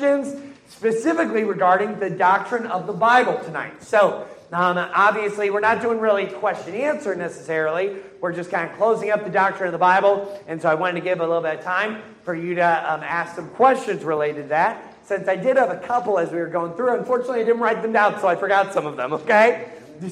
questions specifically regarding the doctrine of the Bible tonight. So, obviously, we're not doing really question-answer necessarily. We're just kind of closing up the doctrine of the Bible. And so I wanted to give a little bit of time for you to ask some questions related to that. Since I did have a couple as we were going through, unfortunately, I didn't write them down, so I forgot some of them, okay?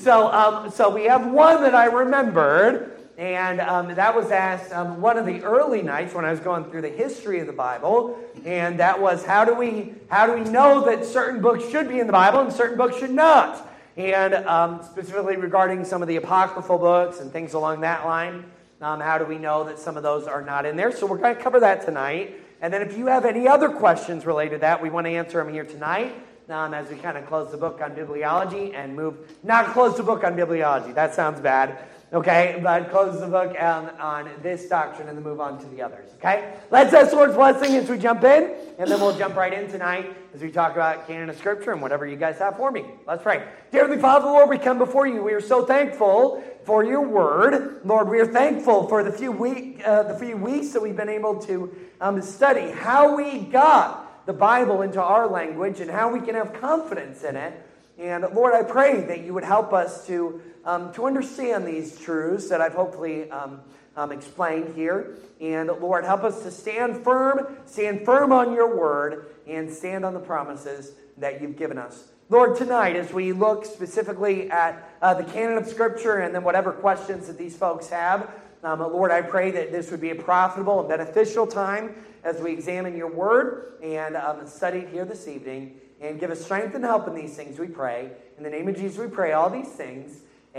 So we have one that I remembered, and that was asked one of the early nights when I was going through the history of the Bible, and that was, how do we know that certain books should be in the Bible and certain books should not? And specifically regarding some of the apocryphal books and things along that line, how do we know that some of those are not in there? So we're going to cover that tonight. And then if you have any other questions related to that, we want to answer them here tonight as we kind of close the book on bibliology and not close the book on bibliology, that sounds bad, okay, but close the book on this doctrine and then move on to the others, okay? Let's ask the Lord's blessing as we jump in, and then we'll jump right in tonight as we talk about canon of Scripture and whatever you guys have for me. Let's pray. Dear Heavenly Father, Lord, we come before you. We are so thankful for your word. Lord, we are thankful for the few weeks that we've been able to study how we got the Bible into our language and how we can have confidence in it. And Lord, I pray that you would help us to understand these truths that I've hopefully explained here. And Lord, help us to stand firm on your word and stand on the promises that you've given us. Lord, tonight as we look specifically at the canon of Scripture and then whatever questions that these folks have, Lord, I pray that this would be a profitable and beneficial time as we examine your word and study it here this evening. And give us strength and help in these things, we pray. In the name of Jesus, we pray all these things.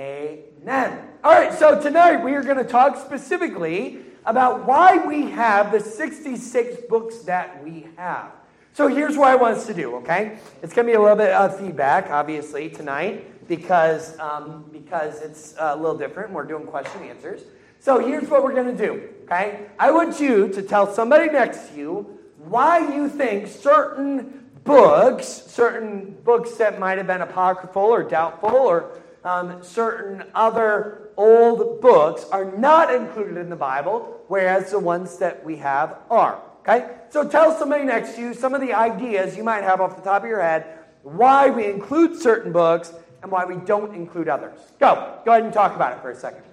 Amen. All right, so tonight we are going to talk specifically about why we have the 66 books that we have. So here's what I want us to do, okay? It's going to be a little bit of feedback, obviously, tonight because it's a little different. We're doing question and answers. So here's what we're going to do, okay? I want you to tell somebody next to you why you think certain books that might have been apocryphal or doubtful or certain other old books are not included in the Bible, whereas the ones that we have are, okay? So tell somebody next to you some of the ideas you might have off the top of your head why we include certain books and why we don't include others. Go ahead and talk about it for a second.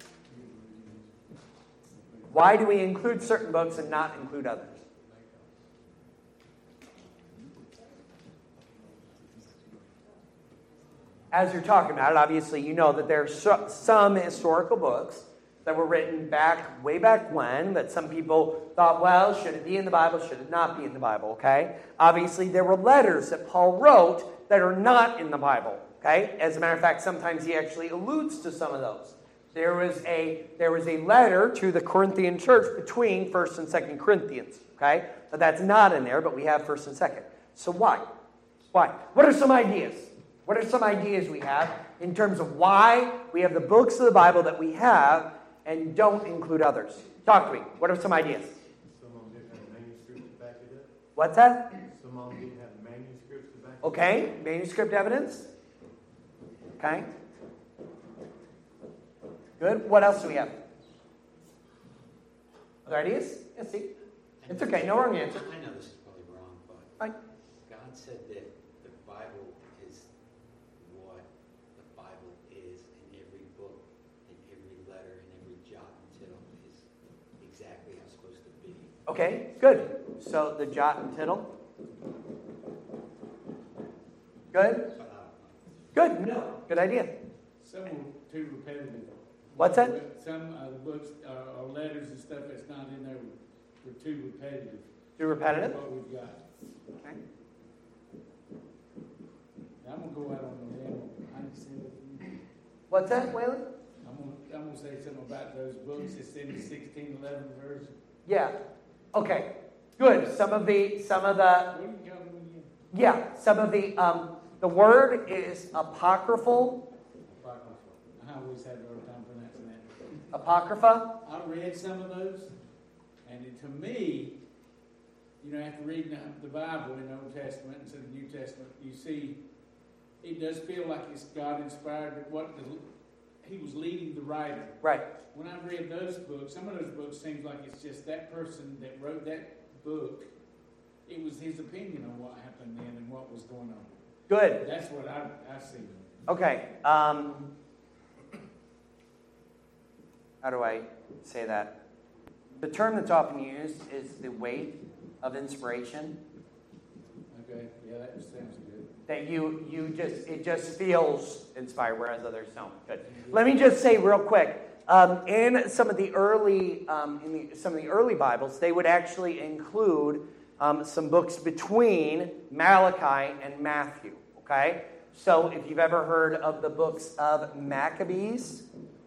Why do we include certain books and not include others? As you're talking about it, obviously you know that there are some historical books that were written way back when that some people thought, well, should it be in the Bible, should it not be in the Bible, okay? Obviously there were letters that Paul wrote that are not in the Bible, okay? As a matter of fact, sometimes he actually alludes to some of those. There was a letter to the Corinthian church between 1st and 2nd Corinthians, okay? But that's not in there, but we have 1st and 2nd. So why? Why? What are some ideas? What are some ideas we have in terms of why we have the books of the Bible that we have and don't include others? Talk to me. What are some ideas? Some of them didn't have manuscripts to back it up. What's that? Some of them didn't have manuscripts to back it up. Okay, manuscript evidence. Okay. Good. What else do we have? Other ideas? Yes, see. It's okay. No wrong answer. I know this is probably wrong, but Fine. God said that the Bible is what the Bible is, and every book, and every letter, and every jot and tittle is exactly how it's supposed to be. Okay, good. So the jot and tittle. Good? Good. No. Good idea. Some are too repetitive. What's that? Some of the books or letters and stuff that's not in there were too repetitive. Too repetitive? That's what we've got. Okay. I'm going to go out on the limb. I understand it. What's that, Waylon? I'm going to say something about those books that's in the 1611 version. Yeah. Okay. Good. Some of the the word is apocryphal. I always have a hard time pronouncing that. Apocrypha. I read some of those, and to me, after reading the Bible in the Old Testament and the New Testament, you see, it does feel like it's God inspired. He was leading the writer. Right. When I read those books, some of those books seems like it's just that person that wrote that book it was his opinion on what happened then and what was going on. Good. That's what I see. Okay. How do I say that? The term that's often used is the weight of inspiration. Okay. Yeah, that sounds good. That it just feels inspired, whereas others don't. Good. Let me just say real quick. In some of the early Bibles, they would actually include some books between Malachi and Matthew. Okay, so if you've ever heard of the books of Maccabees,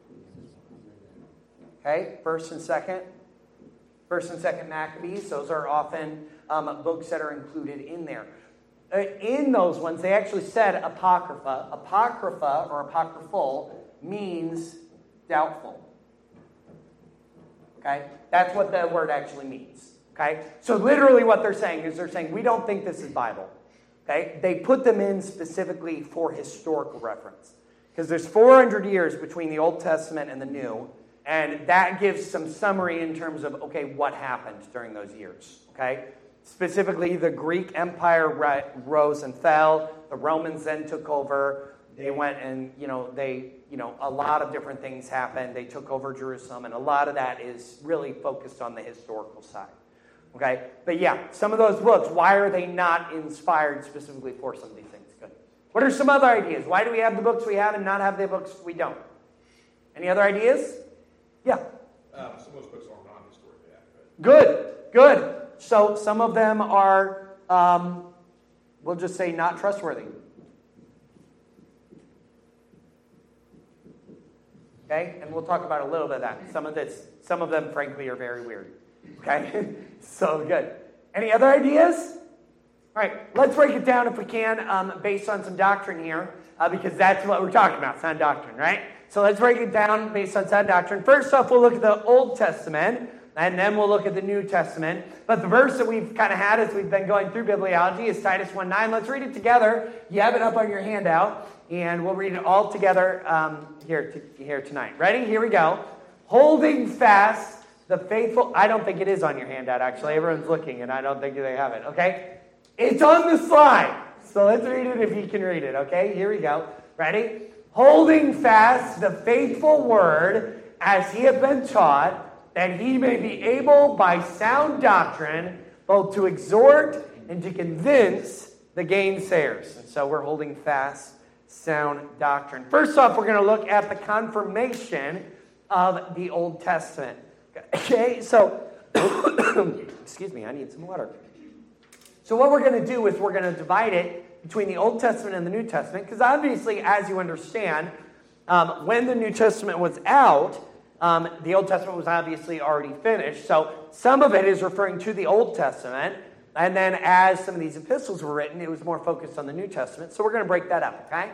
okay, First and Second Maccabees, those are often books that are included in there. In those ones, they actually said apocrypha. Apocrypha or apocryphal means doubtful. Okay? That's what the word actually means. Okay? So literally what they're saying is we don't think this is Bible. Okay? They put them in specifically for historical reference. Because there's 400 years between the Old Testament and the New. And that gives some summary in terms of, okay, what happened during those years. Okay? Specifically, the Greek Empire rose and fell. The Romans then took over. They went and, a lot of different things happened. They took over Jerusalem, and a lot of that is really focused on the historical side. Okay? But yeah, some of those books, why are they not inspired specifically for some of these things? Good. What are some other ideas? Why do we have the books we have and not have the books we don't? Any other ideas? Yeah. Some of those books are non-historically accurate. Good. So some of them are, we'll just say, not trustworthy. Okay? And we'll talk about a little bit of that. Some of them, frankly, are very weird. Okay? So good. Any other ideas? All right, let's break it down if we can, based on some doctrine here, because that's what we're talking about, sound doctrine, right? So let's break it down based on sound doctrine. First off, we'll look at the Old Testament, and then we'll look at the New Testament. But the verse that we've kind of had as we've been going through bibliology is Titus 1:9. Let's read it together. You have it up on your handout, and we'll read it all together here tonight. Ready? Here we go. Holding fast the faithful... I don't think it is on your handout, actually. Everyone's looking, and I don't think they have it, okay? It's on the slide. So let's read it if you can read it, okay? Here we go. Ready? Holding fast the faithful word as he hath been taught, that he may be able by sound doctrine both to exhort and to convince the gainsayers. And so we're holding fast sound doctrine. First off, we're going to look at the confirmation of the Old Testament. Okay, so, excuse me, I need some water. So what we're going to do is we're going to divide it between the Old Testament and the New Testament, because obviously, as you understand, when the New Testament was out, the Old Testament was obviously already finished. So some of it is referring to the Old Testament, and then as some of these epistles were written, it was more focused on the New Testament. So we're going to break that up, okay?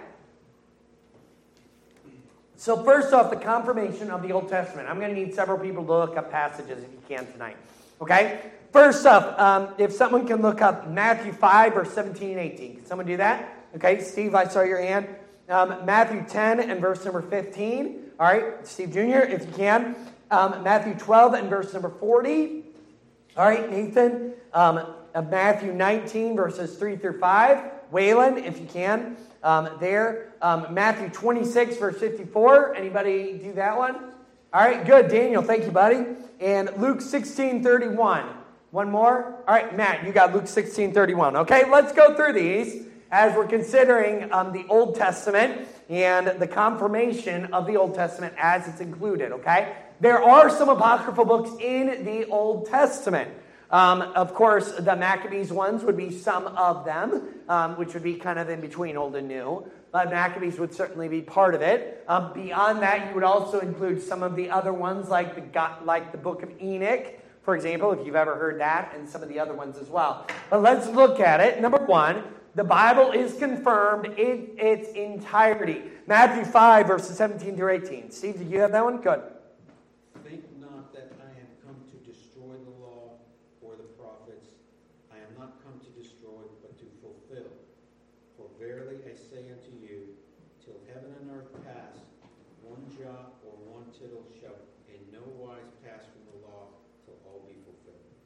So first off, the confirmation of the Old Testament. I'm going to need several people to look up passages if you can tonight, okay? First up, if someone can look up Matthew 5, verse 17 and 18. Can someone do that? Okay, Steve, I saw your hand. Matthew 10 and verse number 15. All right, Steve Jr., if you can. Matthew 12 and verse number 40. All right, Nathan. Matthew 19, verses 3 through 5. Waylon, if you can. There. Matthew 26, verse 54. Anybody do that one? All right, good. Daniel, thank you, buddy. And Luke 16, 31. One more? All right, Matt, you got Luke 16, 31. Okay, let's go through these as we're considering the Old Testament and the confirmation of the Old Testament as it's included, okay? There are some apocryphal books in the Old Testament. Of course, the Maccabees ones would be some of them, which would be kind of in between Old and New. But Maccabees would certainly be part of it. Beyond that, you would also include some of the other ones like the Book of Enoch, for example, if you've ever heard that, and some of the other ones as well. But let's look at it. Number one, the Bible is confirmed in its entirety. Matthew 5, verses 17 through 18. Steve, did you have that one? Good. Think not that I am come to destroy the law or the prophets. I am not come to destroy, but to fulfill. For verily I say unto you, till heaven and earth pass, one jot or one tittle shall in no wise pass from the law till all be fulfilled.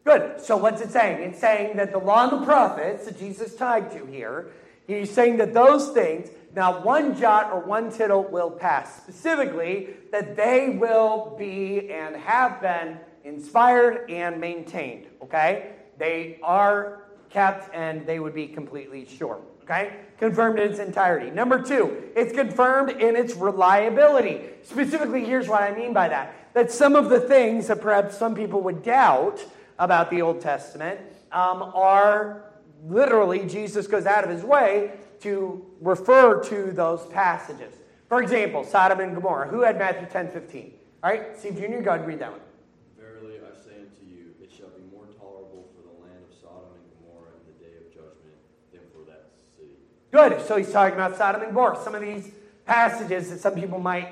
Good. So what's it saying? It's saying that the law and the prophets that Jesus tied to here, he's saying that those things, not one jot or one tittle will pass. Specifically, that they will be and have been inspired and maintained. Okay? They are kept and they would be completely sure. Okay? Confirmed in its entirety. Number 2, it's confirmed in its reliability. Specifically, here's what I mean by that. That some of the things that perhaps some people would doubt about the Old Testament are literally, Jesus goes out of his way to refer to those passages. For example, Sodom and Gomorrah. Who had Matthew 10:15? All right, Steve Jr., go ahead and read that one. Verily I say unto you, it shall be more tolerable for the land of Sodom and Gomorrah in the day of judgment than for that city. Good. So he's talking about Sodom and Gomorrah. Some of these passages that some people might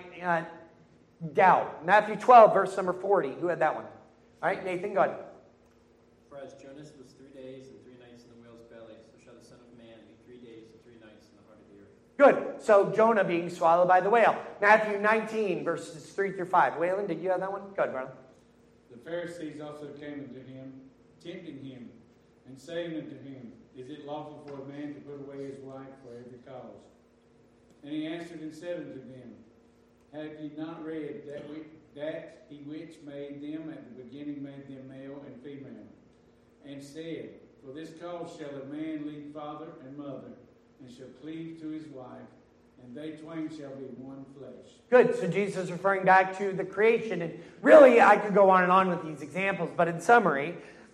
doubt. Matthew 12, verse number 40. Who had that one? All right, Nathan, go ahead. For as Jonas was 3 days and 3 nights in the whale's belly, so shall the Son of Man be 3 days and 3 nights in the heart of the earth. Good. So Jonah being swallowed by the whale. Matthew 19, verses 3 through 5. Waylon, did you have that one? Go ahead, brother. The Pharisees also came unto him, tempting him, and saying unto him, Is it lawful for a man to put away his wife for every cause? And he answered and said unto them, Have ye not read that he which made them at the beginning made them male and female? And said, For this cause shall a man leave father and mother, and shall cleave to his wife, and they twain shall be one flesh. Good. So Jesus is referring back to the creation. And really, I could go on with these examples, but in summary,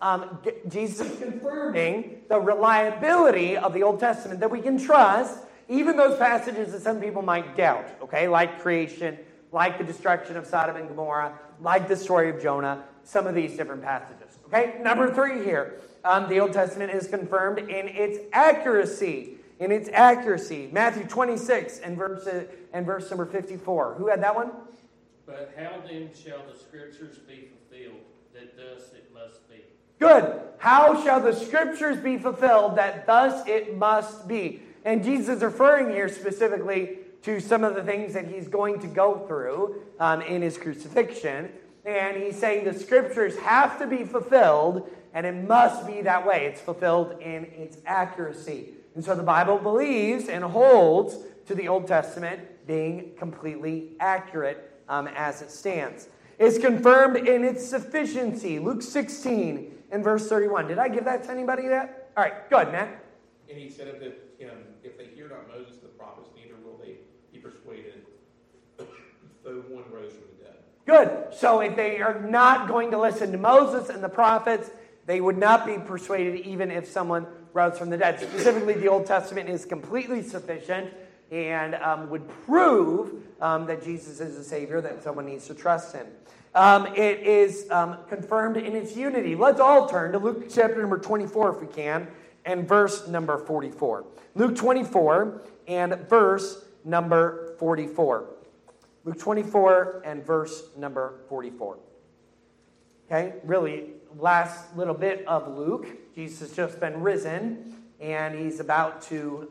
Jesus is confirming the reliability of the Old Testament, that we can trust even those passages that some people might doubt, okay, like creation, like the destruction of Sodom and Gomorrah, like the story of Jonah, some of these different passages. Okay, number 3 here. The Old Testament is confirmed in its accuracy. Matthew 26 and verse number 54. Who had that one? But how then shall the Scriptures be fulfilled, that thus it must be? Good. How shall the Scriptures be fulfilled, that thus it must be? And Jesus is referring here specifically to some of the things that he's going to go through in his crucifixion. And he's saying the Scriptures have to be fulfilled, and it must be that way. It's fulfilled in its accuracy. And so the Bible believes and holds to the Old Testament being completely accurate as it stands. It's confirmed in its sufficiency. Luke 16 and verse 31. Did I give that to anybody yet? All right, go ahead, Matt. And he said unto him, If they hear not Moses and the prophets, neither will they be persuaded, though one rose from the dead. Good. So if they are not going to listen to Moses and the prophets, they would not be persuaded even if someone rose from the dead. Specifically, the Old Testament is completely sufficient and would prove that Jesus is a Savior, that someone needs to trust him. It is confirmed in its unity. Let's all turn to Luke chapter number 24 if we can, and verse number 44. Luke 24 and verse number 44. Luke 24 and verse number 44. Okay, really, last little bit of Luke. Jesus has just been risen, and he's about to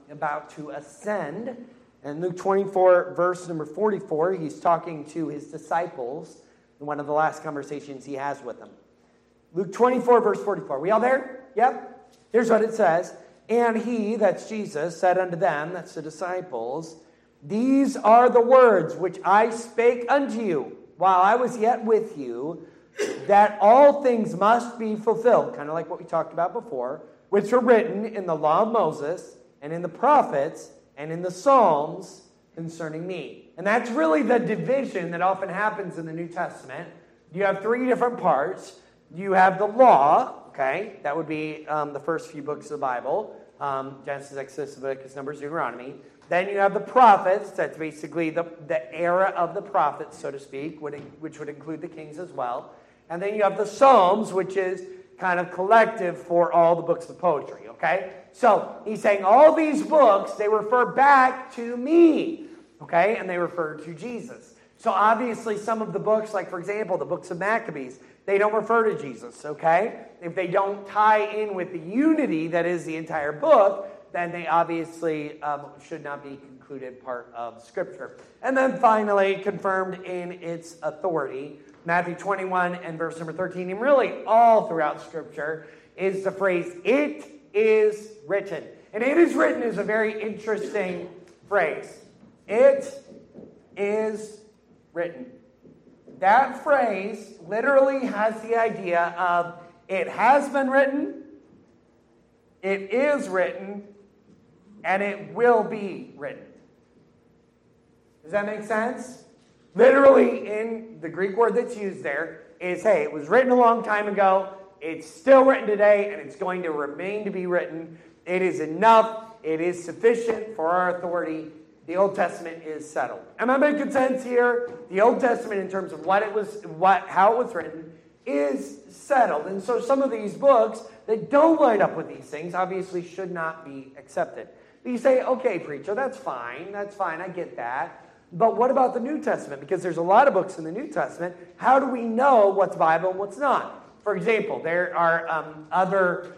ascend. And Luke 24, verse number 44, he's talking to his disciples in one of the last conversations he has with them. Luke 24, verse 44. We all there? Yep. Here's what it says. And he, that's Jesus, said unto them, that's the disciples, These are the words which I spake unto you while I was yet with you, that all things must be fulfilled, kind of like what we talked about before, which were written in the law of Moses and in the prophets and in the Psalms concerning me. And that's really the division that often happens in the New Testament. You have 3 different parts. You have the law, okay, that would be the first few books of the Bible, Genesis, Exodus, Leviticus, Numbers, Deuteronomy. Then you have the prophets, that's basically the era of the prophets, so to speak, which would include the kings as well. And then you have the Psalms, which is kind of collective for all the books of poetry, okay? So he's saying all these books, they refer back to me, okay? And they refer to Jesus. So obviously some of the books, like for example, the books of Maccabees, they don't refer to Jesus, okay? If they don't tie in with the unity that is the entire book, then they obviously should not be concluded part of Scripture. And then finally, confirmed in its authority, Matthew 21 and verse number 13, and really all throughout Scripture, is the phrase, "It is written." And "it is written" is a very interesting phrase. It is written. That phrase literally has the idea of it has been written, it is written, and it will be written. Does that make sense? Literally, in the Greek word that's used there is, hey, it was written a long time ago, it's still written today, and it's going to remain to be written. It is enough, it is sufficient for our authority. The Old Testament is settled. Am I making sense here? The Old Testament, in terms of how it was written, is settled. And so some of these books that don't line up with these things obviously should not be accepted. But you say, okay, preacher, that's fine, I get that. But what about the New Testament? Because there's a lot of books in the New Testament. How do we know what's Bible and what's not? For example, there are other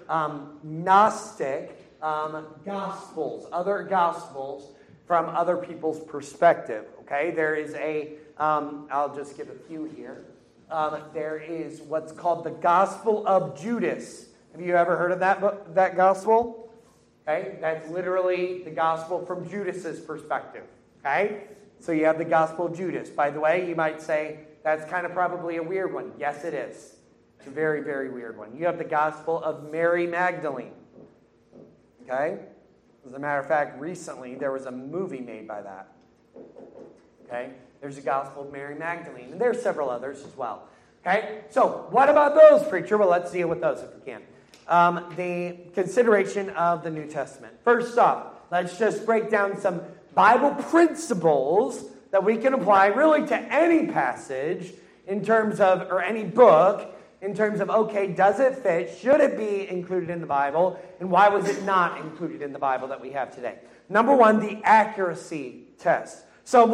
Gnostic gospels, other gospels from other people's perspective. Okay, there is I'll just give a few here. There is what's called the Gospel of Judas. Have you ever heard of that gospel? Okay, that's literally the gospel from Judas's perspective. Okay, so you have the Gospel of Judas. By the way, you might say that's kind of probably a weird one. Yes, it is. It's a very, very weird one. You have the Gospel of Mary Magdalene. Okay, as a matter of fact, recently there was a movie made by that. Okay, there's the Gospel of Mary Magdalene, and there's several others as well. Okay, so what about those, preacher? Well, let's deal with those if we can. The consideration of the New Testament. First off, let's just break down some Bible principles that we can apply really to any passage in terms of, or any book, in terms of, okay, does it fit? Should it be included in the Bible? And why was it not included in the Bible that we have today? Number one, the accuracy test. Psalm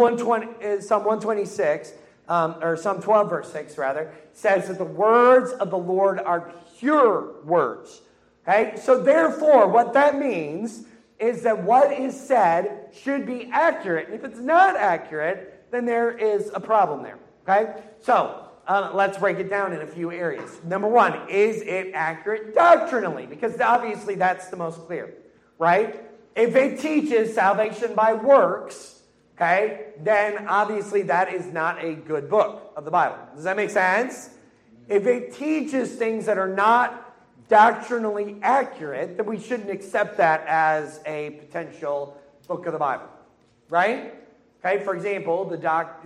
126, or Psalm 12, verse 6, rather, says that the words of the Lord are pure words. Okay? So therefore, what that means is that what is said should be accurate. And if it's not accurate, then there is a problem there. Okay? So, let's break it down in a few areas. Number one, is it accurate doctrinally? Because obviously that's the most clear, right? If it teaches salvation by works, okay, then obviously that is not a good book of the Bible. Does that make sense? If it teaches things that are not doctrinally accurate, then we shouldn't accept that as a potential book of the Bible, right? Okay, for example, the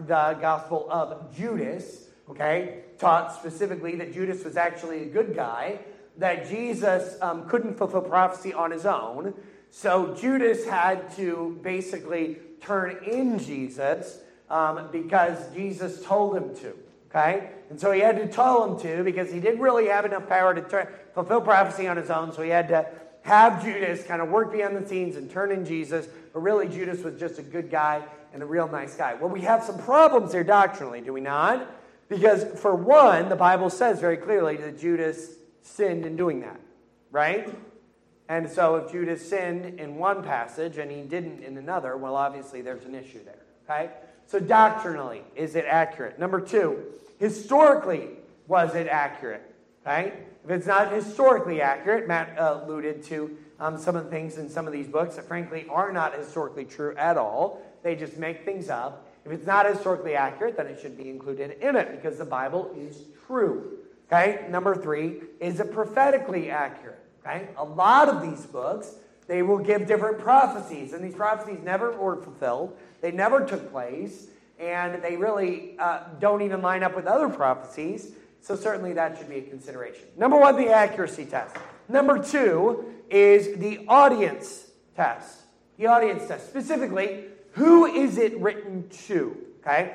Gospel of Judas, okay, taught specifically that Judas was actually a good guy, that Jesus couldn't fulfill prophecy on his own, so Judas had to basically turn in Jesus because Jesus told him to. Okay? And so he had to tell him to because he didn't really have enough power to fulfill prophecy on his own. So he had to have Judas kind of work behind the scenes and turn in Jesus. But really, Judas was just a good guy and a real nice guy. Well, we have some problems there doctrinally, do we not? Because for one, the Bible says very clearly that Judas sinned in doing that. Right? And so if Judas sinned in one passage and he didn't in another, well, obviously there's an issue there. Okay? So doctrinally, is it accurate? Number two, historically, was it accurate? Okay? If it's not historically accurate, Matt alluded to some of the things in some of these books that frankly are not historically true at all. They just make things up. If it's not historically accurate, then it should be included in it because the Bible is true. Okay? Number three, is it prophetically accurate? Okay? A lot of these books, they will give different prophecies, and these prophecies never were fulfilled. They never took place, and they really don't even line up with other prophecies, so certainly that should be a consideration. Number one, the accuracy test. Number two is the audience test. The audience test. Specifically, who is it written to? Okay?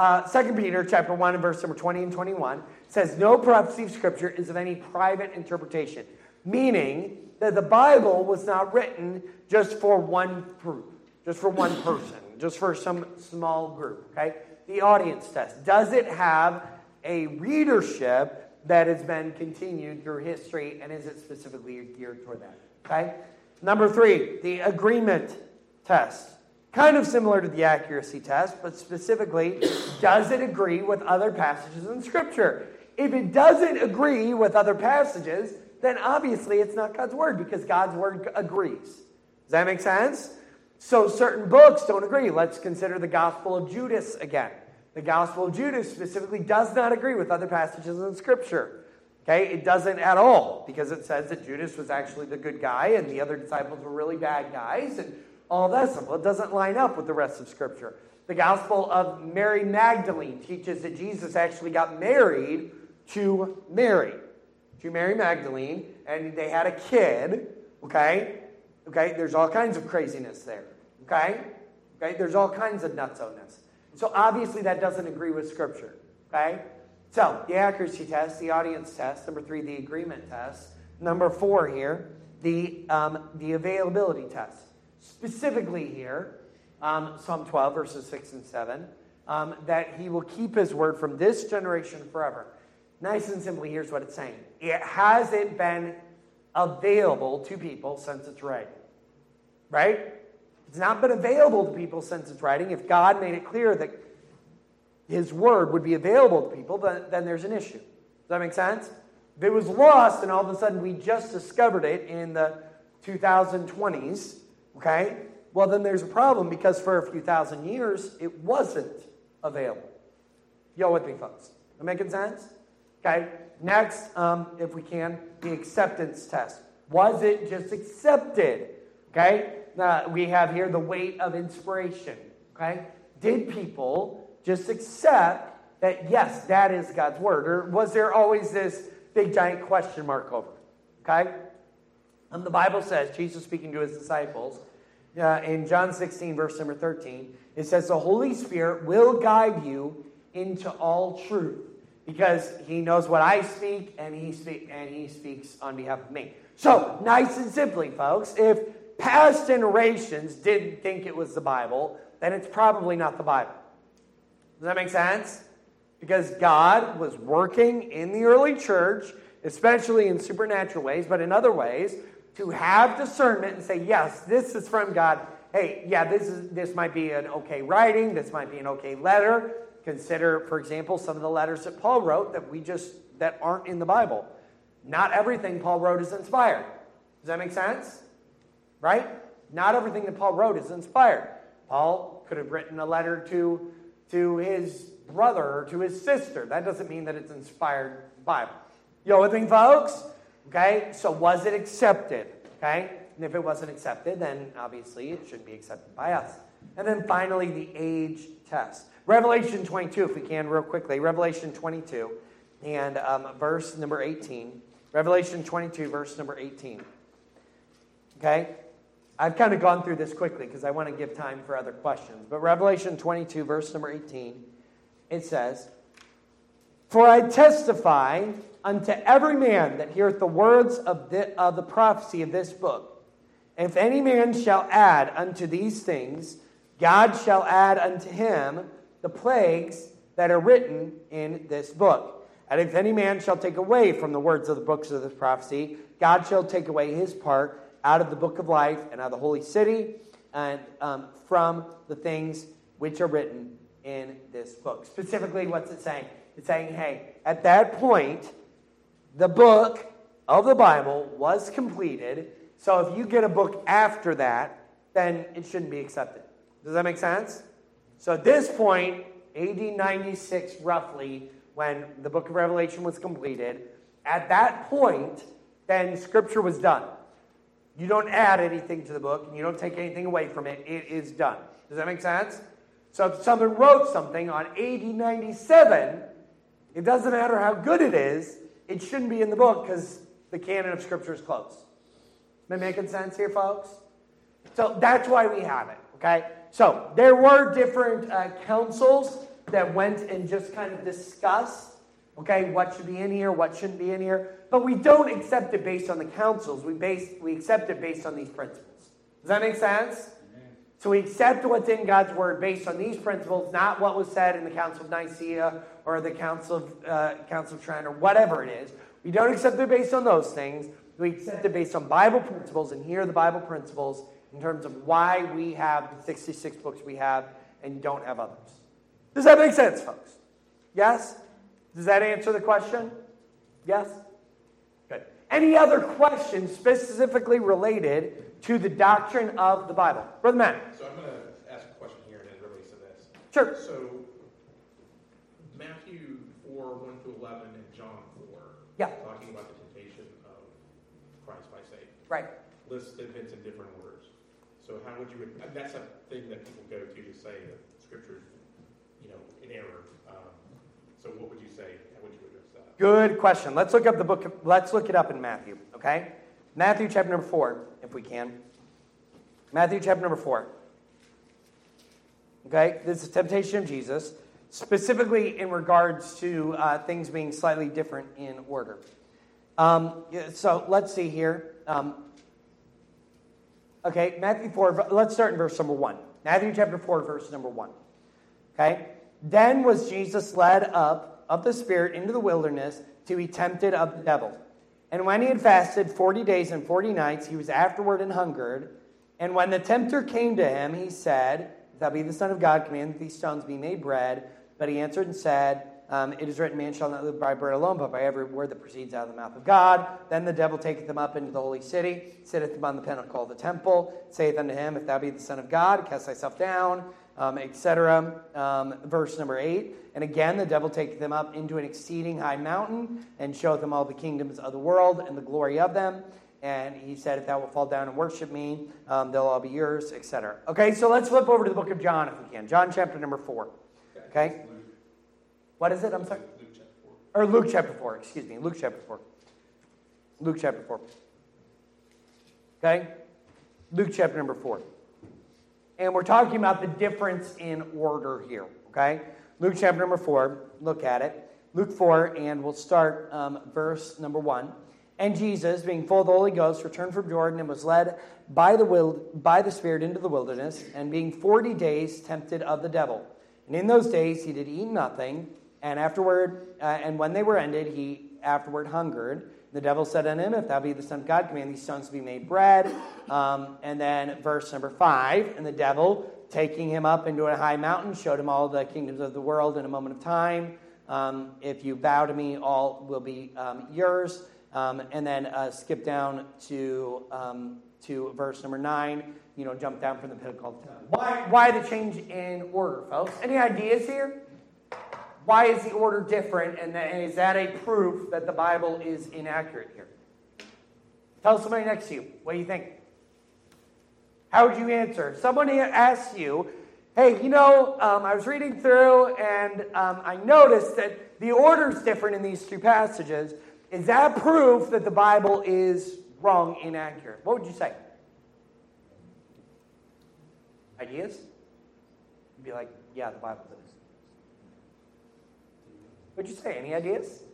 2 Peter chapter 1 and verse number 20 and 21 says, no prophecy of Scripture is of any private interpretation. Meaning that the Bible was not written just for one group, just for one person, just for some small group, okay? The audience test. Does it have a readership that has been continued through history, and is it specifically geared toward that, okay? Number three, the agreement test, Kind of similar to the accuracy test, but specifically, does it agree with other passages in Scripture? If it doesn't agree with other passages, then obviously it's not God's Word, because God's Word agrees. Does that make sense? So certain books don't agree. Let's consider the Gospel of Judas again. The Gospel of Judas specifically does not agree with other passages in Scripture. Okay, it doesn't at all, because it says that Judas was actually the good guy and the other disciples were really bad guys and all that stuff. Well, it doesn't line up with the rest of Scripture. The Gospel of Mary Magdalene teaches that Jesus actually got married to Mary Magdalene, and they had a kid. Okay, there's all kinds of craziness there. Okay, there's all kinds of nutso-ness. So obviously that doesn't agree with Scripture. Okay. So, the accuracy test, the audience test, number 3, the agreement test, number 4 here, the availability test. Specifically here, Psalm 12, verses 6 and 7, that he will keep his word from this generation forever. Nice and simply, here's what it's saying. It hasn't been available to people since its writing. Right? It's not been available to people since its writing. If God made it clear that his word would be available to people, then there's an issue. Does that make sense? If it was lost and all of a sudden we just discovered it in the 2020s, okay, well then there's a problem, because for a few thousand years it wasn't available. Y'all with me, folks? Am I making sense? Okay, next, if we can, the acceptance test. Was it just accepted? Okay, we have here the weight of inspiration. Okay, did people just accept that, yes, that is God's word? Or was there always this big giant question mark over it? Okay? The Bible says, Jesus speaking to his disciples, in John 16, verse number 13, it says, the Holy Spirit will guide you into all truth, because he knows what I speak, and he speaks on behalf of me. So, nice and simply, folks, if past generations didn't think it was the Bible, then it's probably not the Bible. Does that make sense? Because God was working in the early church, especially in supernatural ways, but in other ways, to have discernment and say, yes, this is from God. Hey, yeah, this might be an okay writing. This might be an okay letter. Consider, for example, some of the letters that Paul wrote that aren't in the Bible. Not everything Paul wrote is inspired. Does that make sense? Right? Not everything that Paul wrote is inspired. Paul could have written a letter to his brother or to his sister. That doesn't mean that it's inspired Bible. You know with me, folks? Okay, so was it accepted? Okay, and if it wasn't accepted, then obviously it shouldn't be accepted by us. And then finally, the age test. Revelation 22, if we can, real quickly. Revelation 22 and verse number 18. Revelation 22, verse number 18. Okay? I've kind of gone through this quickly because I want to give time for other questions. But Revelation 22, verse number 18, it says, for I testify unto every man that heareth the words of the prophecy of this book. If any man shall add unto these things, God shall add unto him the plagues that are written in this book. And if any man shall take away from the words of the books of this prophecy, God shall take away his part out of the book of life and out of the holy city, and from the things which are written in this book. Specifically, what's it saying? It's saying, hey, at that point, the book of the Bible was completed. So if you get a book after that, then it shouldn't be accepted. Does that make sense? So at this point, AD 96 roughly, when the book of Revelation was completed, at that point, then Scripture was done. You don't add anything to the book, and you don't take anything away from it. It is done. Does that make sense? So if someone wrote something on AD 97, it doesn't matter how good it is, it shouldn't be in the book because the canon of Scripture is closed. Am I making sense here, folks? So that's why we have it, okay? So there were different councils that went and just kind of discussed, okay, what should be in here, what shouldn't be in here. But we don't accept it based on the councils. We accept it based on these principles. Does that make sense? Amen. So we accept what's in God's Word based on these principles, not what was said in the Council of Nicaea or the Council of Trent or whatever it is. We don't accept it based on those things. We accept it based on Bible principles, and here are the Bible principles, in terms of why we have the 66 books we have and don't have others. Does that make sense, folks? Yes? Does that answer the question? Yes? Good. Any other questions specifically related to the doctrine of the Bible? Brother Matt. So I'm going to ask a question here and then relates to this. Sure. So Matthew 4, 1 to 11, and John 4, Yeah. talking about the temptation of Christ by Satan. Right. Lists events in different orders. So how would you, that's a thing that people go to say that Scripture's, in error. So what would you say? How would you address that? Good question. Let's look up the book. Let's look it up in Matthew, okay? Matthew chapter number 4, if we can. Matthew chapter number 4. Okay? This is temptation of Jesus, specifically in regards to things being slightly different in order. So let's see here. Okay, Matthew 4, let's start in verse number 1. Matthew chapter 4, verse number 1. Okay? Then was Jesus led up of the Spirit into the wilderness to be tempted of the devil. And when he had fasted 40 days and 40 nights, he was afterward and hungered. And when the tempter came to him, he said, "If thou be the Son of God, command that these stones be made bread." But he answered and said, "It is written, man shall not live by bread alone, but by every word that proceeds out of the mouth of God." Then the devil taketh him up into the holy city, sitteth upon the pinnacle of the temple, saith unto him, "If thou be the Son of God, cast thyself down," etc. Verse number 8. And again the devil taketh him up into an exceeding high mountain, and showeth him all the kingdoms of the world and the glory of them. And he said, "If thou wilt fall down and worship me, they'll all be yours," etc. Okay, so let's flip over to the book of John if we can. John chapter number 4. Okay? What is it? I'm sorry? Luke chapter 4. Or Luke chapter 4, excuse me. Luke chapter 4. Luke chapter 4. Okay? Luke chapter number 4. And we're talking about the difference in order here. Okay? Luke chapter number 4. Look at it. Luke 4, and we'll start verse number 1. And Jesus, being full of the Holy Ghost, returned from Jordan and was led by the Spirit into the wilderness, and being 40 days tempted of the devil. And in those days he did eat nothing, and afterward, and when they were ended, he afterward hungered. The devil said unto him, "If thou be the Son of God, command these stones to be made bread." And then verse number 5, and the devil, taking him up into a high mountain, showed him all the kingdoms of the world in a moment of time. If you bow to me, all will be yours. And then skip down to verse number 9. Jump down from the pinnacle. Why the change in order, folks? Any ideas here? Why is the order different, and is that a proof that the Bible is inaccurate here? Tell somebody next to you. What do you think? How would you answer? Somebody asks you, "Hey, I was reading through, and I noticed that the order is different in these two passages. Is that proof that the Bible is wrong, inaccurate?" What would you say? Ideas? You'd be like, "Yeah, the Bible does." What'd you say? Any ideas?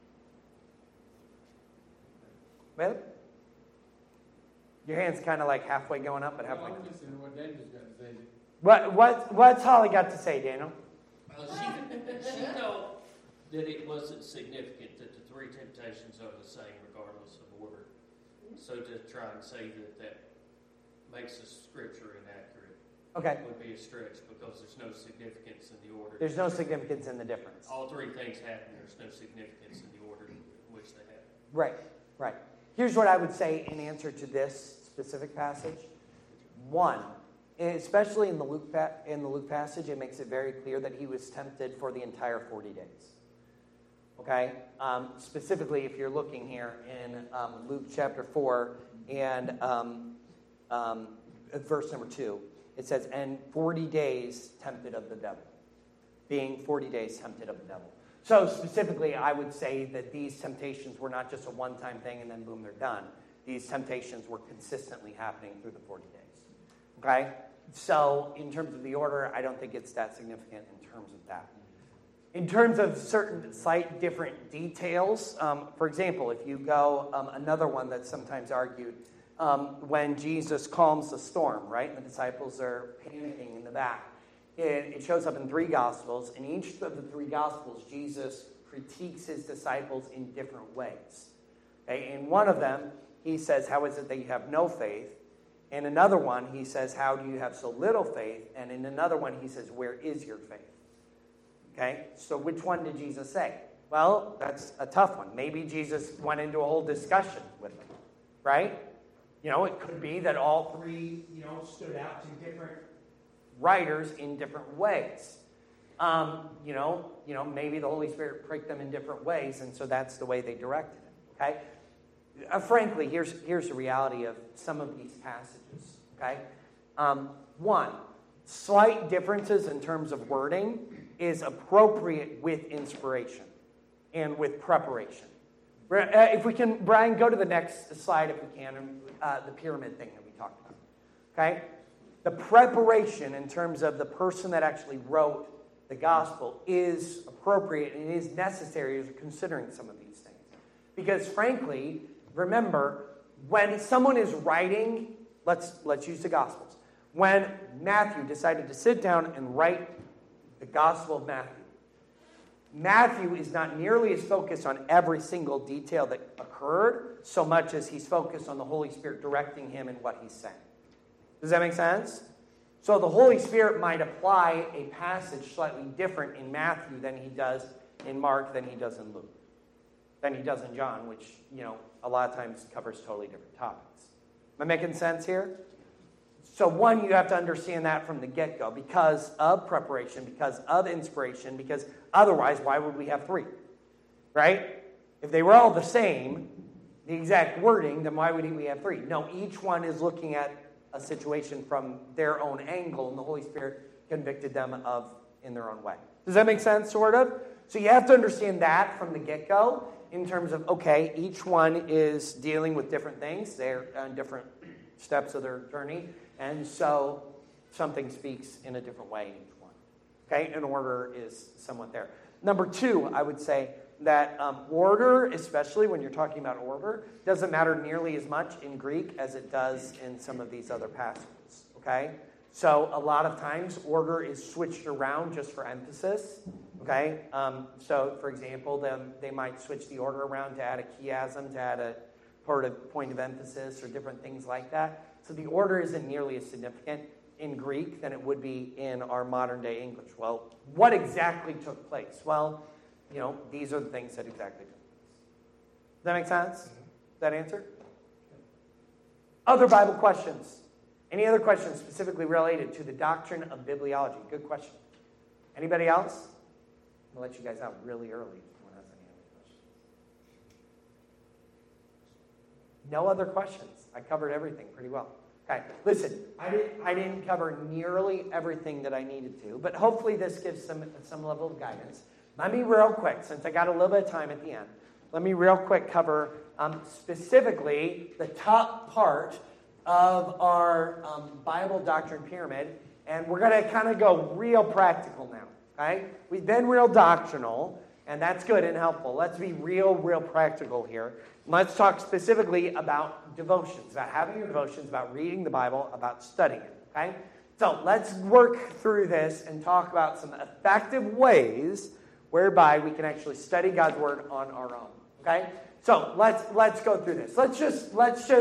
Well, your hand's kind of like halfway going up, but halfway. I'm listening to what Daniel's got to say. What's Holly got to say, Daniel? She thought that it wasn't significant that the three temptations are the same regardless of order. So to try and say that makes the scripture inaccurate would be a stretch, because there's no significance in the order. There's no significance in the difference. All three things happen. There's no significance in the order in which they happen. Right. Here's what I would say in answer to this specific passage. One, especially in the Luke passage, it makes it very clear that he was tempted for the entire 40 days. Okay? Specifically, if you're looking here in Luke chapter 4 and verse number 2, it says, "And 40 days tempted of the devil." Being 40 days tempted of the devil. So specifically, I would say that these temptations were not just a one-time thing and then boom, they're done. These temptations were consistently happening through the 40 days. Okay? So in terms of the order, I don't think it's that significant in terms of that. In terms of certain slight different details, for example, if you go, another one that's sometimes argued, when Jesus calms the storm, right? And the disciples are panicking in the back. It shows up in 3 Gospels. In each of the 3 Gospels, Jesus critiques his disciples in different ways. Okay? In one of them, he says, "How is it that you have no faith?" In another one, he says, how do you have so little faith? And in another one, he says, where is your faith? Okay, so which one did Jesus say? Well, that's a tough one. Maybe Jesus went into a whole discussion with them, right? It could be that all three, stood out to different writers in different ways. Maybe the Holy Spirit pricked them in different ways, and so that's the way they directed him, okay? Frankly, here's the reality of some of these passages, okay? One, slight differences in terms of wording is appropriate with inspiration and with preparation. If we can, Brian, go to the next slide if we can, the pyramid thing that we talked about, okay? The preparation in terms of the person that actually wrote the gospel is appropriate and is necessary as considering some of these things. Because frankly, remember, when someone is writing, let's use the Gospels. When Matthew decided to sit down and write the Gospel of Matthew is not nearly as focused on every single detail that occurred so much as he's focused on the Holy Spirit directing him in what he's saying. Does that make sense? So the Holy Spirit might apply a passage slightly different in Matthew than he does in Mark, than he does in Luke, than he does in John, which, a lot of times covers totally different topics. Am I making sense here? So one, you have to understand that from the get-go because of preparation, because of inspiration, because otherwise, why would we have three? Right? If they were all the same, the exact wording, then why would we have three? No, each one is looking at a situation from their own angle, and the Holy Spirit convicted them of in their own way. Does that make sense, sort of? So you have to understand that from the get-go in terms of, okay, each one is dealing with different things. They're on different steps of their journey, and so something speaks in a different way in each one. Okay, and order is somewhat there. Number two, I would say that order, especially when you're talking about order, doesn't matter nearly as much in Greek as it does in some of these other passages, okay? So a lot of times, order is switched around just for emphasis, okay? So, for example, they might switch the order around to add a chiasm, to add a point of emphasis, or different things like that. So the order isn't nearly as significant in Greek than it would be in our modern-day English. Well, what exactly took place? Well, these are the things that exactly took place. Does that make sense? Does that answer? Other Bible questions? Any other questions specifically related to the doctrine of bibliology? Good question. Anybody else? I'm going to let you guys out really early if anyone has any other questions. No other questions. I covered everything pretty well. Okay, listen, I didn't cover nearly everything that I needed to, but hopefully this gives some level of guidance. Let me real quick, since I got a little bit of time at the end, let me real quick cover specifically the top part of our Bible doctrine pyramid, and we're going to kind of go real practical now, okay? We've been real doctrinal, and that's good and helpful. Let's be real practical here. Let's talk specifically about devotions, about having your devotions, about reading the Bible, about studying it, okay? So let's work through this and talk about some effective ways whereby we can actually study God's Word on our own, okay? So let's go through this. Let's just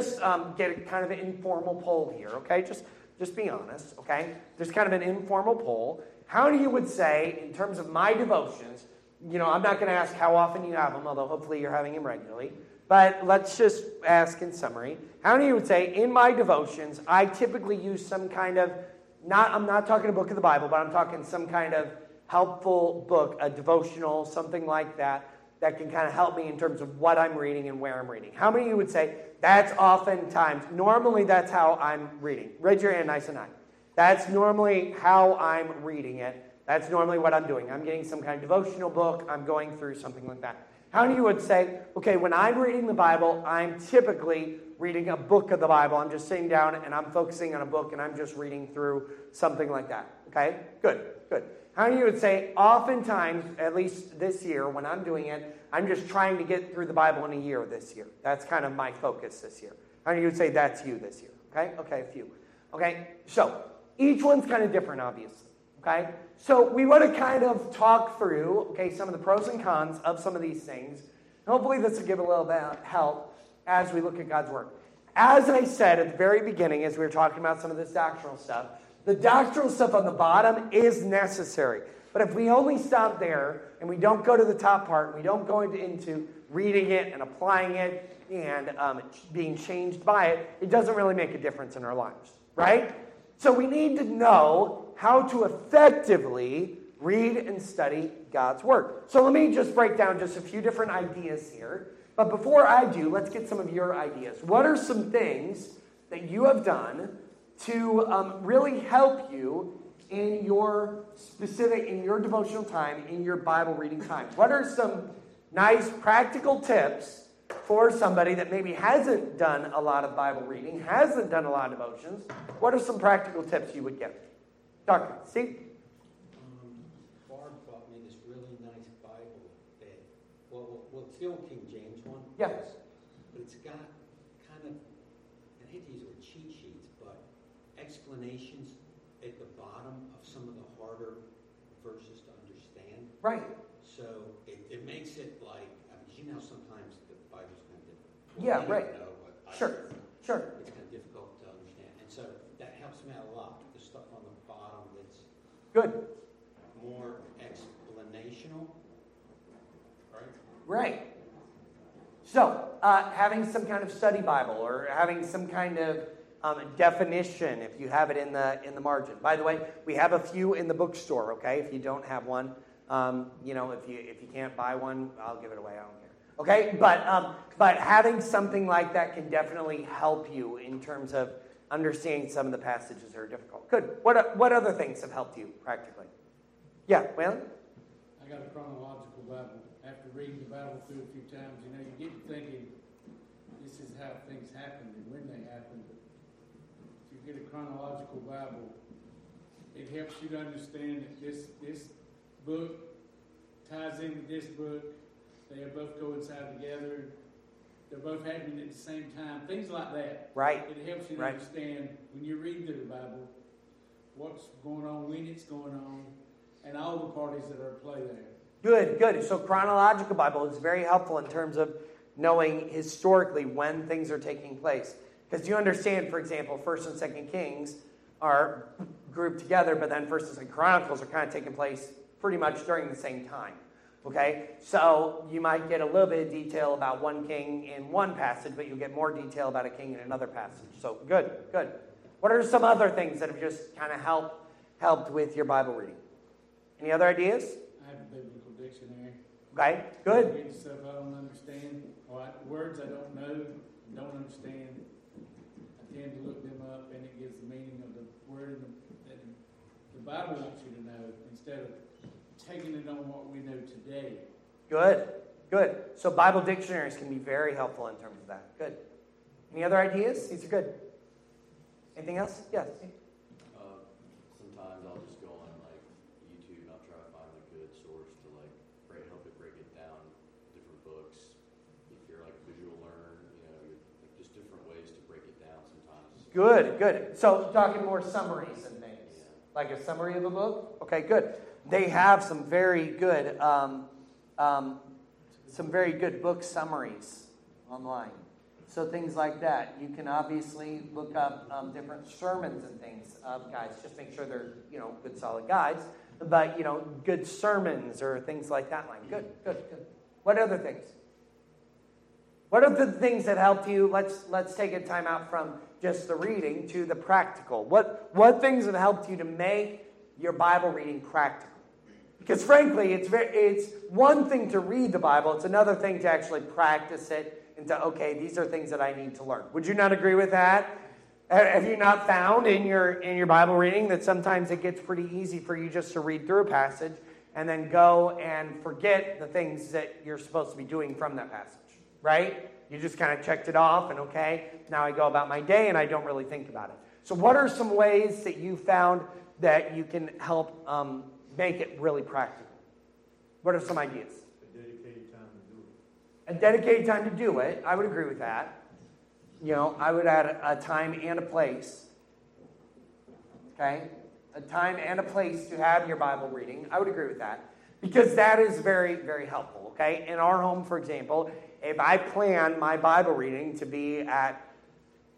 get kind of an informal poll here, okay? Just be honest, okay? Just kind of an informal poll. How many of you would say, in terms of my devotions, I'm not going to ask how often you have them, although hopefully you're having them regularly, but let's just ask in summary. How many of you would say, in my devotions, I typically use some kind of, I'm not talking a book of the Bible, but I'm talking some kind of helpful book, a devotional, something like that can kind of help me in terms of what I'm reading and where I'm reading. How many of you would say, that's oftentimes, normally that's how I'm reading? Raise your hand nice and high. That's normally how I'm reading it. That's normally what I'm doing. I'm getting some kind of devotional book. I'm going through something like that. How many of you would say, okay, when I'm reading the Bible, I'm typically reading a book of the Bible. I'm just sitting down and I'm focusing on a book and I'm just reading through something like that. Okay? Good. How many of you would say, oftentimes, at least this year, when I'm doing it, I'm just trying to get through the Bible in a year this year. That's kind of my focus this year. How many of you would say that's you this year? Okay, a few. Okay, so each one's kind of different, obviously. Okay, so we want to kind of talk through, okay, some of the pros and cons of some of these things. Hopefully this will give a little bit of help as we look at God's Word. As I said at the very beginning, as we were talking about some of this doctrinal stuff, the doctrinal stuff on the bottom is necessary. But if we only stop there and we don't go to the top part, and we don't go into reading it and applying it and being changed by it, it doesn't really make a difference in our lives, right? So we need to know how to effectively read and study God's Word. So let me just break down just a few different ideas here. But before I do, let's get some of your ideas. What are some things that you have done to really help you in your devotional time, in your Bible reading time? What are some nice practical tips for somebody that maybe hasn't done a lot of Bible reading, hasn't done a lot of devotions? What are some practical tips you would give? Doctor, Steve? Barb bought me this really nice Bible that, well, it's the old King James one. Yes. But it's got kind of, I hate to use the word cheat sheets, but explanations at the bottom of some of the harder verses to understand. Right. So it makes it like, you know, sometimes the Bible's kind of difficult. Yeah, right. Sure. It's kind of difficult to understand. And so that helps me out a lot. The stuff on the bottom that's Good. more explanational. Right. So, having some kind of study Bible or having some kind of definition, if you have it in the margin. By the way, we have a few in the bookstore. Okay, if you don't have one, if you can't buy one, I'll give it away. I don't care. Okay, but having something like that can definitely help you in terms of understanding some of the passages that are difficult. Good. What other things have helped you practically? Yeah, well. I got a chronological Bible. After reading the Bible through a few times, you get to thinking, this is how things happened and when they happened. If you get a chronological Bible, it helps you to understand that this book ties in with this book. They both coincide together. They're both happening at the same time. Things like that. Right. It helps you to understand when you read through the Bible what's going on, when it's going on, and all the parties that are at play there. Good. So chronological Bible is very helpful in terms of knowing historically when things are taking place. Because you understand, for example, 1st and 2nd Kings are grouped together, but then 1st and 2nd Chronicles are kind of taking place pretty much during the same time. Okay? So you might get a little bit of detail about one king in one passage, but you'll get more detail about a king in another passage. So good. What are some other things that have just kind of helped with your Bible reading? Any other ideas? I have a biblical dictionary. Okay, good. I read stuff I don't understand, or words I don't know, don't understand. I tend to look them up, and it gives the meaning of the word that the Bible wants you to know, instead of taking it on what we know today. Good. So Bible dictionaries can be very helpful in terms of that. Good. Any other ideas? These are good. Anything else? Yes. Sometimes I'll just go on YouTube and I'll try to find a good source to help it break it down, different books. If you're a visual learner, just different ways to break it down sometimes. Good. So talking more summaries and things. Yeah. Like a summary of a book? Okay, good. They have some very good book summaries online. So things like that. You can obviously look up different sermons and things of guys. Just make sure they're, good solid guides. But, good sermons or things like that line. Good. What other things? What are the things that helped you? Let's take a time out from just the reading to the practical. What things have helped you to make your Bible reading practical? Because frankly, it's one thing to read the Bible. It's another thing to actually practice it. Okay, these are things that I need to learn. Would you not agree with that? Have you not found in your Bible reading that sometimes it gets pretty easy for you just to read through a passage and then go and forget the things that you're supposed to be doing from that passage, right? You just kind of checked it off and okay, now I go about my day and I don't really think about it. So what are some ways that you found that you can help make it really practical? What are some ideas? A dedicated time to do it. I would agree with that. I would add a time and a place. Okay? A time and a place to have your Bible reading. I would agree with that. Because that is very, very helpful. Okay? In our home, for example, if I plan my Bible reading to be at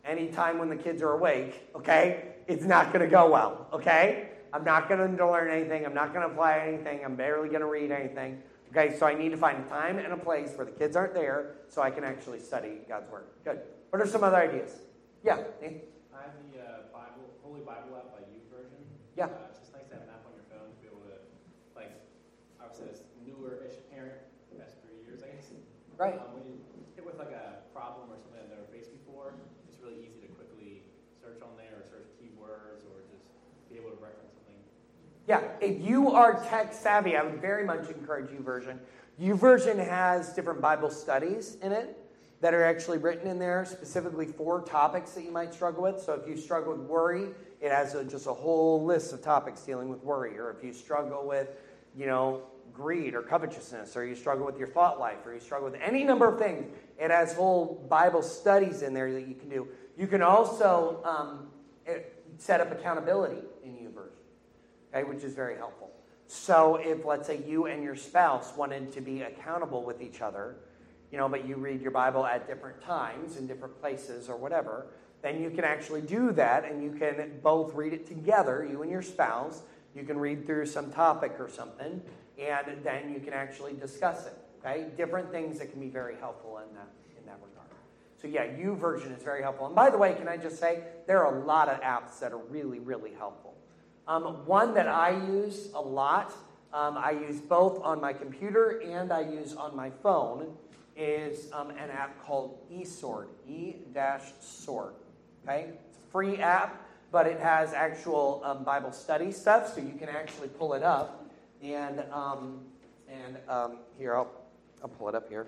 anytime when the kids are awake, okay, it's not going to go well, okay? I'm not going to learn anything. I'm not going to apply anything. I'm barely going to read anything. Okay, so I need to find a time and a place where the kids aren't there so I can actually study God's Word. Good. What are some other ideas? Yeah, Nathan? I have the Holy Bible app by YouVersion. Yeah. It's just nice to have an app on your phone to be able to, like, obviously as newer-ish parent, the past 3 years, I guess. Right. When you hit with like a problem or something I've never faced before, it's really easy to quickly search on there or search keywords or just be able to reference something. Yeah, if you are tech savvy, I would very much encourage YouVersion. YouVersion has different Bible studies in it that are actually written in there specifically for topics that you might struggle with. So if you struggle with worry, it has just a whole list of topics dealing with worry. Or if you struggle with, greed or covetousness, or you struggle with your thought life, or you struggle with any number of things, it has whole Bible studies in there that you can do. You can also set up accountability in YouVersion, okay, which is very helpful. So if, let's say, you and your spouse wanted to be accountable with each other, but you read your Bible at different times in different places or whatever, then you can actually do that, and you can both read it together, you and your spouse. You can read through some topic or something, and then you can actually discuss it, okay? Different things that can be very helpful in that regard. So yeah, YouVersion is very helpful. And by the way, can I just say, there are a lot of apps that are really, really helpful. One that I use a lot, I use both on my computer and I use on my phone, is an app called eSword, E-Sword, okay? It's a free app, but it has actual Bible study stuff, so you can actually pull it up. And here, I'll pull it up here.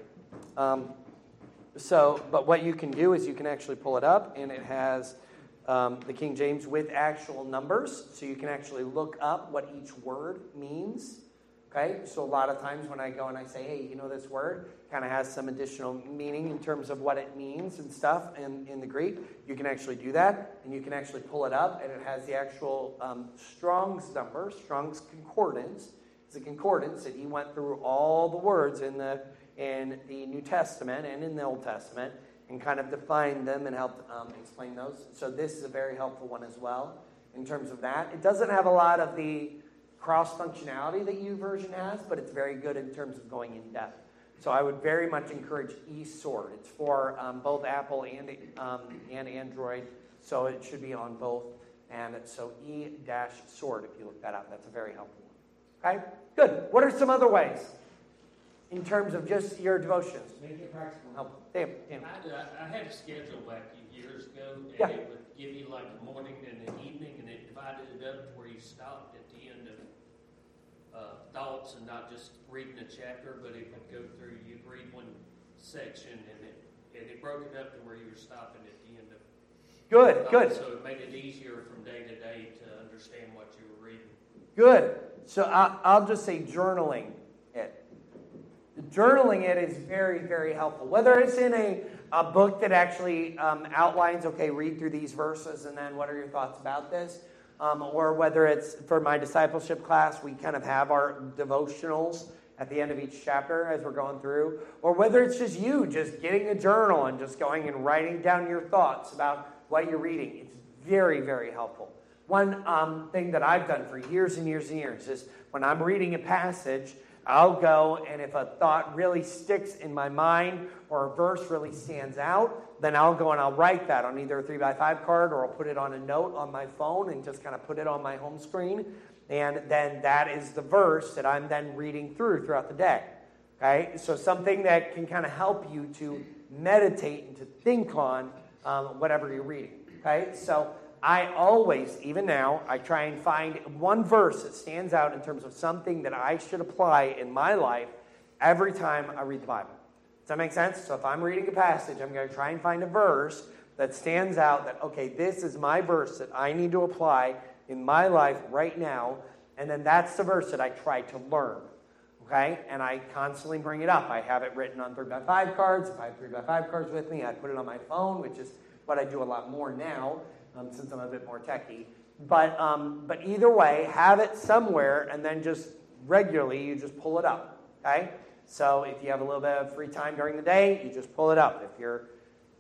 But what you can do is you can actually pull it up, and it has the King James with actual numbers, so you can actually look up what each word means. Okay, so a lot of times when I go and I say, hey, this word kind of has some additional meaning in terms of what it means and stuff in the Greek, you can actually do that, and you can actually pull it up, and it has the actual Strong's number, Strong's concordance. It's a concordance that he went through all the words in the New Testament and in the Old Testament and kind of defined them and helped explain those. So this is a very helpful one as well in terms of that. It doesn't have a lot of the cross functionality that YouVersion has, but it's very good in terms of going in depth. So I would very much encourage eSword. It's for both Apple and Android, so it should be on both. And so E-Sword, if you look that up, that's a very helpful one. Okay, good. What are some other ways in terms of just your devotions? Make it practical and helpful. Damn. I had a schedule back a few years ago, and it would give you like a morning and an evening, and it divided it up to where you stopped at the end of thoughts and not just reading a chapter, but it would go through, you'd read one section, and it broke it up to where you were stopping at the end of Good. So it made it easier from day to day to understand what you were reading. Good. So I'll just say journaling it. Journaling it is very, very helpful. Whether it's in a book that actually outlines, okay, read through these verses and then what are your thoughts about this, or whether it's for my discipleship class, we kind of have our devotionals at the end of each chapter as we're going through, or whether it's just you just getting a journal and just going and writing down your thoughts about what you're reading. It's very, very helpful. One thing that I've done for years and years and years is when I'm reading a passage, I'll go, and if a thought really sticks in my mind or a verse really stands out, then I'll go and I'll write that on either a 3x5 card or I'll put it on a note on my phone and just kind of put it on my home screen. And then that is the verse that I'm then reading throughout the day. Okay? So something that can kind of help you to meditate and to think on whatever you're reading. Okay? So I always, even now, I try and find one verse that stands out in terms of something that I should apply in my life every time I read the Bible. Does that make sense? So if I'm reading a passage, I'm going to try and find a verse that stands out that, okay, this is my verse that I need to apply in my life right now, and then that's the verse that I try to learn. Okay? And I constantly bring it up. I have it written on 3x5 cards. If I have 3x5 cards with me, I put it on my phone, which is what I do a lot more now. Since I'm a bit more techie. But either way, have it somewhere and then just regularly you just pull it up, okay? So if you have a little bit of free time during the day, you just pull it up. If you're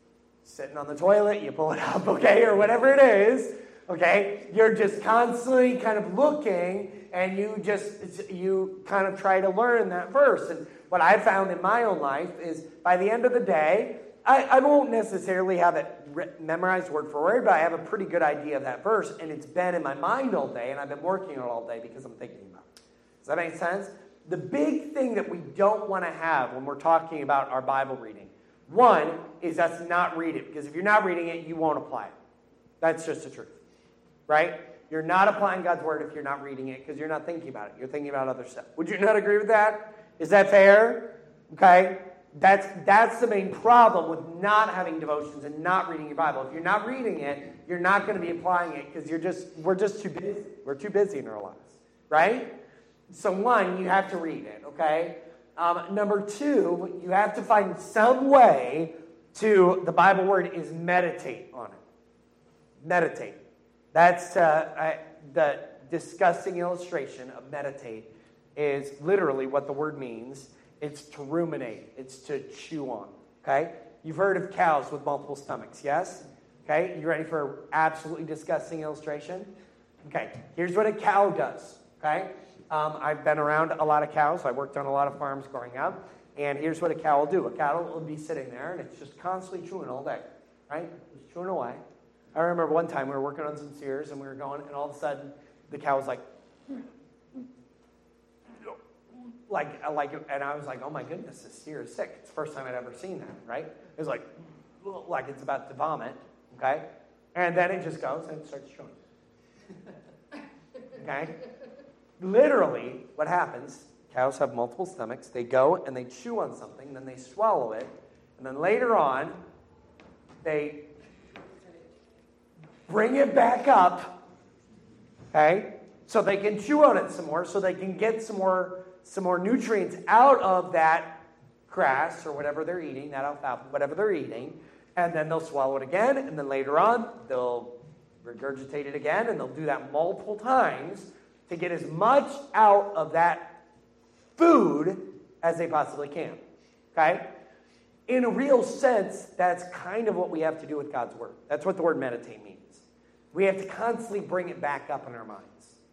sitting on the toilet, you pull it up, okay, or whatever it is, okay? You're just constantly kind of looking, and you kind of try to learn that verse. And what I found in my own life is by the end of the day, I won't necessarily have it memorized word for word, but I have a pretty good idea of that verse, and it's been in my mind all day, and I've been working on it all day because I'm thinking about it. Does that make sense? The big thing that we don't want to have when we're talking about our Bible reading, one, is us not read it, because if you're not reading it, you won't apply it. That's just the truth, right? You're not applying God's word if you're not reading it, because you're not thinking about it. You're thinking about other stuff. Would you not agree with that? Is that fair? Okay? That's the main problem with not having devotions and not reading your Bible. If you're not reading it, you're not going to be applying it because we're just too busy. We're too busy in our lives, right? So one, you have to read it, okay? Number two, you have to find some way the Bible word is meditate on it. Meditate. That's the disgusting illustration of meditate is literally what the word means. It's to ruminate. It's to chew on, okay? You've heard of cows with multiple stomachs, yes? Okay, you ready for an absolutely disgusting illustration? Okay, here's what a cow does, okay? I've been around a lot of cows. I worked on a lot of farms growing up, and here's what a cow will do. A cow will be sitting there, and it's just constantly chewing all day, right? Just chewing away. I remember one time we were working on some steers, and we were going, and all of a sudden, the cow was like, and I was like, oh my goodness, this steer is sick. It's the first time I'd ever seen that, right? It was like it's about to vomit, okay? And then it just goes and starts chewing. Okay? Literally, what happens, cows have multiple stomachs. They go and they chew on something, then they swallow it, and then later on, they bring it back up, okay? So they can chew on it some more, so they can get some more nutrients out of that grass or whatever they're eating, that alfalfa, whatever they're eating, and then they'll swallow it again, and then later on, they'll regurgitate it again, and they'll do that multiple times to get as much out of that food as they possibly can, okay? In a real sense, that's kind of what we have to do with God's word. That's what the word meditate means. We have to constantly bring it back up in our minds.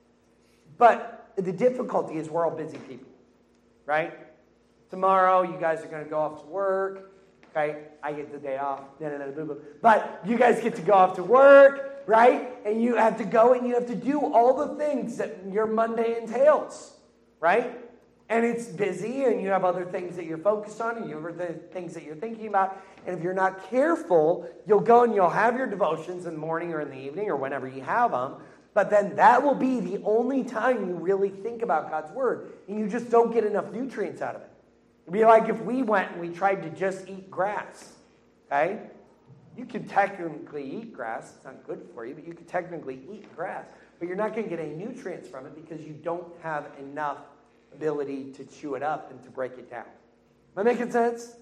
But the difficulty is we're all busy people, right? Tomorrow, you guys are going to go off to work. Okay, I get the day off. But you guys get to go off to work, right? And you have to go and you have to do all the things that your Monday entails, right? And it's busy and you have other things that you're focused on and you have other things that you're thinking about. And if you're not careful, you'll go and you'll have your devotions in the morning or in the evening or whenever you have them. But then that will be the only time you really think about God's word. And you just don't get enough nutrients out of it. It'd be like if we went and we tried to just eat grass. Okay? You can technically eat grass. It's not good for you, but you can technically eat grass. But you're not going to get any nutrients from it because you don't have enough ability to chew it up and to break it down. Am I making sense?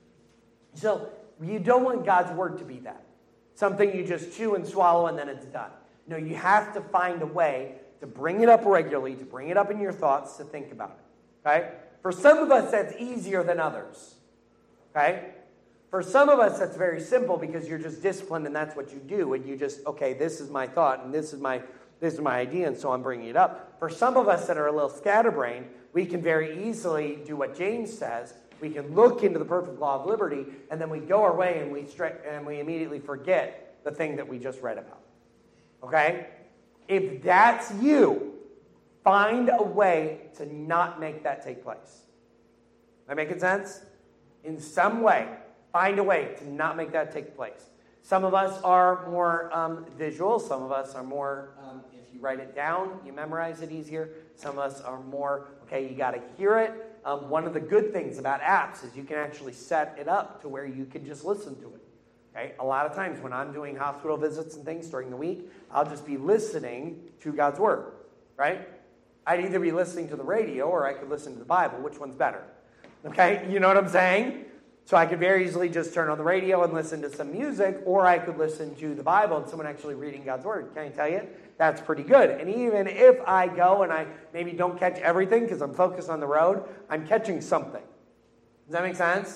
So you don't want God's word to be that. Something you just chew and swallow and then it's done. No, you have to find a way to bring it up regularly, to bring it up in your thoughts, to think about it. Okay? For some of us, that's easier than others. Okay? For some of us, that's very simple because you're just disciplined and that's what you do. And you just, okay, this is my thought and this is my idea and so I'm bringing it up. For some of us that are a little scatterbrained, we can very easily do what James says. We can look into the perfect law of liberty and then we go our way and we immediately forget the thing that we just read about. Okay? If that's you, find a way to not make that take place. Am I making sense? In some way, find a way to not make that take place. Some of us are more visual. Some of us are more, if you write it down, you memorize it easier. Some of us are more, okay, you got to hear it. One of the good things about apps is you can actually set it up to where you can just listen to it. Okay? A lot of times when I'm doing hospital visits and things during the week, I'll just be listening to God's word, right? I'd either be listening to the radio or I could listen to the Bible. Which one's better? Okay? You know what I'm saying? So I could very easily just turn on the radio and listen to some music, or I could listen to the Bible and someone actually reading God's word. Can I tell you? That's pretty good. And even if I go and I maybe don't catch everything because I'm focused on the road, I'm catching something. Does that make sense?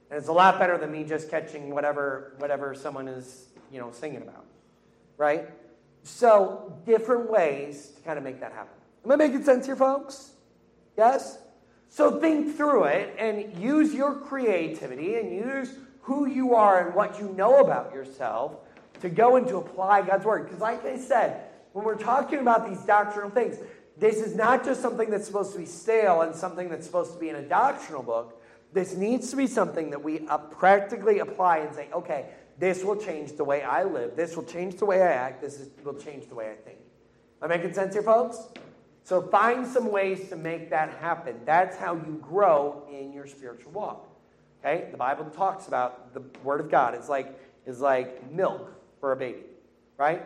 And it's a lot better than me just catching whatever someone is, singing about. Right? So, different ways to kind of make that happen. Am I making sense here, folks? Yes? So think through it and use your creativity and use who you are and what you know about yourself to go and to apply God's Word. Because like I said, when we're talking about these doctrinal things, this is not just something that's supposed to be stale and something that's supposed to be in a doctrinal book. This needs to be something that we practically apply and say, okay, this will change the way I live. This will change the way I act. Will change the way I think. Am I making sense here, folks? So find some ways to make that happen. That's how you grow in your spiritual walk. Okay? The Bible talks about the Word of God is like milk for a baby. Right?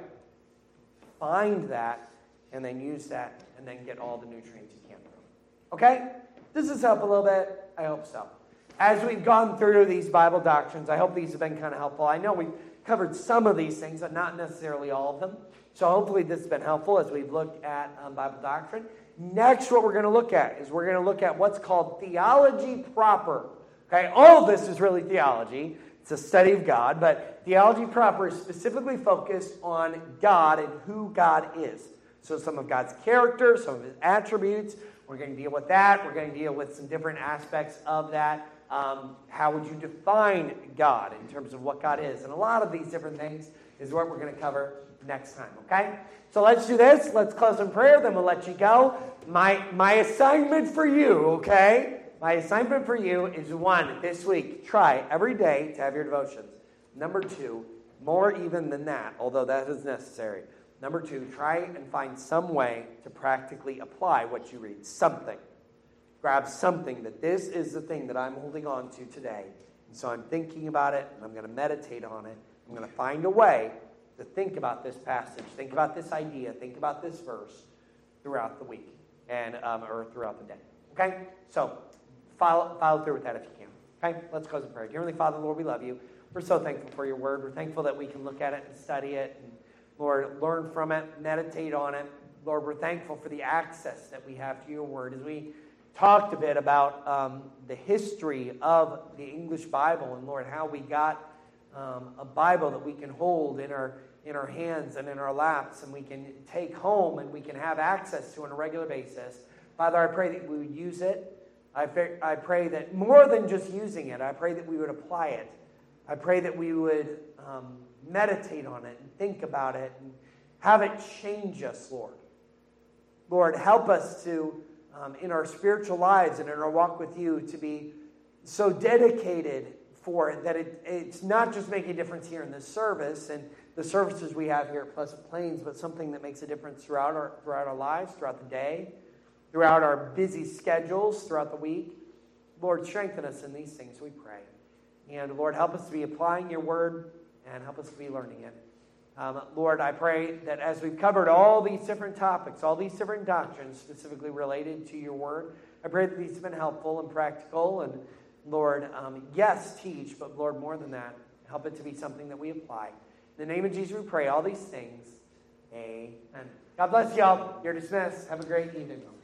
Find that and then use that and then get all the nutrients you can from it. Okay? Does this help a little bit? I hope so. As we've gone through these Bible doctrines, I hope these have been kind of helpful. I know we've covered some of these things, but not necessarily all of them. So hopefully this has been helpful as we've looked at Bible doctrine. Next, what we're going to look at is we're going to look at what's called theology proper. Okay, all of this is really theology. It's a study of God, but theology proper is specifically focused on God and who God is. So some of God's character, some of his attributes. We're going to deal with that. We're going to deal with some different aspects of that. How would you define God in terms of what God is? And a lot of these different things is what we're going to cover next time, okay? So let's do this. Let's close in prayer, then we'll let you go. My assignment for you, okay? My assignment for you is 1, this week, try every day to have your devotions. Number 2, more even than that, although that is necessary. Number 2, try and find some way to practically apply what you read. Something. Grab something that this is the thing that I'm holding on to today. And so I'm thinking about it, and I'm going to meditate on it. I'm going to find a way to think about this passage, think about this idea, think about this verse throughout the week and or throughout the day. Okay? So follow through with that if you can. Okay? Let's close in prayer. Dear Heavenly Father, Lord, we love you. We're so thankful for your word. We're thankful that we can look at it and study it and, Lord, learn from it, meditate on it. Lord, we're thankful for the access that we have to your word. As we talked a bit about the history of the English Bible and, Lord, how we got a Bible that we can hold in our hands and in our laps and we can take home and we can have access to on a regular basis. Father, I pray that we would use it. I pray that more than just using it, I pray that we would apply it. I pray that we would meditate on it and think about it and have it change us, Lord. Lord, help us to, in our spiritual lives and in our walk with you, to be so dedicated for it that it's not just making a difference here in this service and the services we have here at Pleasant Plains, but something that makes a difference throughout our lives, throughout the day, throughout our busy schedules, throughout the week. Lord, strengthen us in these things, we pray. And Lord, help us to be applying your word and help us to be learning it. Lord, I pray that as we've covered all these different topics, all these different doctrines specifically related to your word, I pray that these have been helpful and practical. And Lord, yes, teach, but Lord, more than that, help it to be something that we apply. In the name of Jesus, we pray all these things. Amen. God bless y'all. You're dismissed. Have a great evening.